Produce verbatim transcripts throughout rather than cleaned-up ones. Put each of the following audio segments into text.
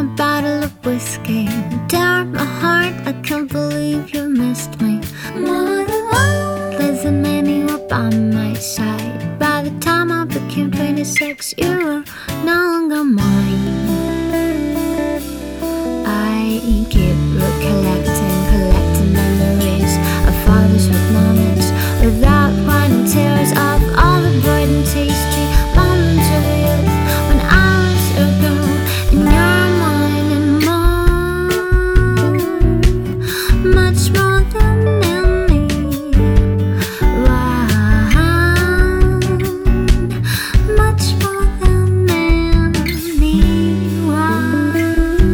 bottle of whiskey. Tear up my heart, I can't believe you missed me. There's a man you were by my side. By the time I became twenty-six, you were no longer mine. I keep recollecting, collecting memories of fathers with moments, without crying tears of all the bright and tasty moments of youth when I was a girl and you're mine, and more, much more than any wine, much more than any wine.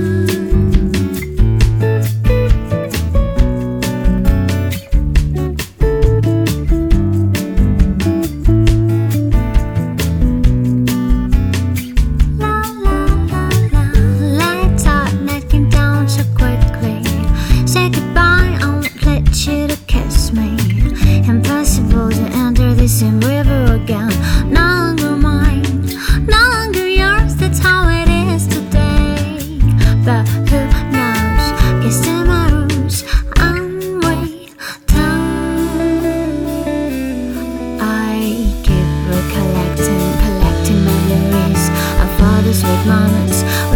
Same river again, no longer mine, no longer yours, that's how it is today. But who knows, guess tomorrow's unwaiting. I keep recollecting, collecting memories of fathers with moments,